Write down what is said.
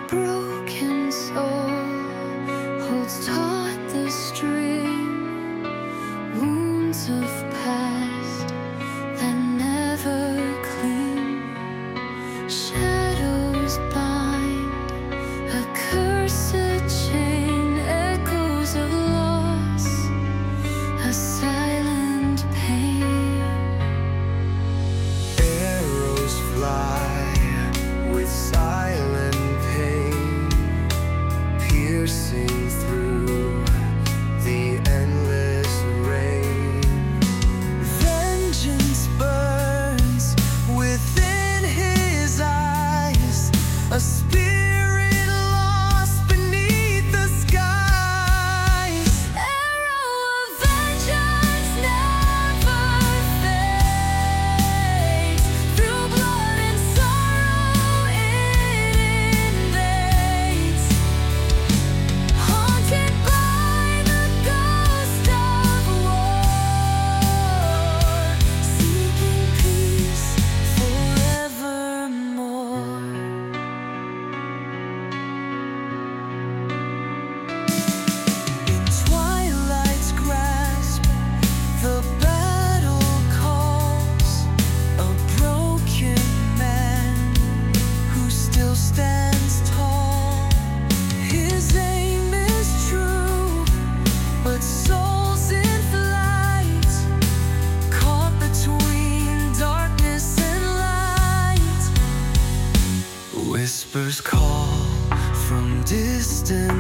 broken soul holds taut the string, wounds of past that never clean. Shadows bind, a cursed chain, echoes of loss, a silent pain. Arrows fly with silent pain, piercing through the endless rain. Vengeance burns within his eyes, a spirit lost beneath the skies. Arrow of vengeance never fades, through blood and sorrow it invades. Haunted by the ghost of war, seeking peace forevermore. In twilight's grasp, the battle calls, a broken man who still stands tall. His aim is true, but souls in flight, caught between darkness and light. Whispers call from distant